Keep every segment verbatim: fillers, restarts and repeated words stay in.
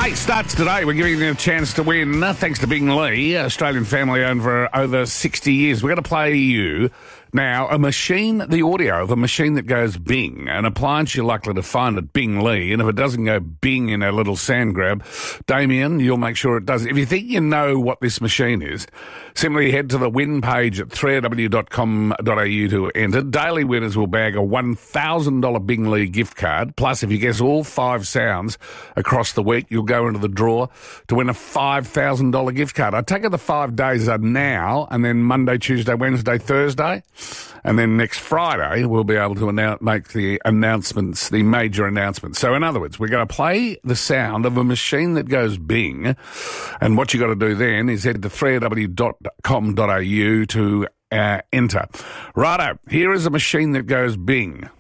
Hey, starts today. We're giving you a chance to win, uh, thanks to Bing Lee, Australian family owned for over sixty years. We're going to play you now a machine, the audio of a machine that goes Bing, an appliance you're likely to find at Bing Lee. And if it doesn't go Bing in a little sand grab, Damien, you'll make sure it does. If you think you know what this machine is, simply head to the win page at three r w dot com dot a u to enter. Daily winners will bag a one thousand dollars Bing Lee gift card. Plus, if you guess all five sounds across the week, you'll go into the draw to win a five thousand dollars gift card. I take it the five days are now, and then Monday, Tuesday, Wednesday, Thursday. And then next Friday, we'll be able to announce, make the announcements, the major announcements. So in other words, we're going to play the sound of a machine that goes Bing. And what you got to do then is head to three r w dot com dot a u to uh, enter. Righto, here is a machine that goes Bing.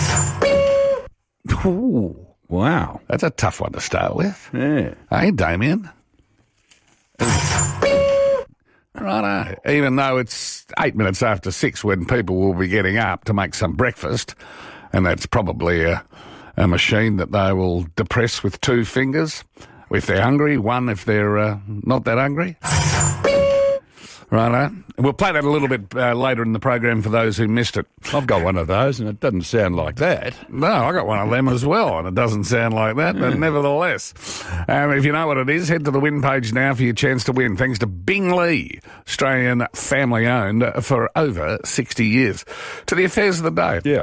Ooh, wow, that's a tough one to start with. Yeah. Hey, Damien. Righto. Even though it's eight minutes after six when people will be getting up to make some breakfast, and that's probably a, a machine that they will depress with two fingers if they're hungry, one if they're uh, not that hungry. Righto. We'll play that a little bit uh, later in the program for those who missed it. I've got one of those, and it doesn't sound like that. No, I got one of them as well, and it doesn't sound like that, but nevertheless. Um, if you know what it is, head to the win page now for your chance to win, thanks to Bing Lee, Australian family-owned for over sixty years. To the affairs of the day. Yeah.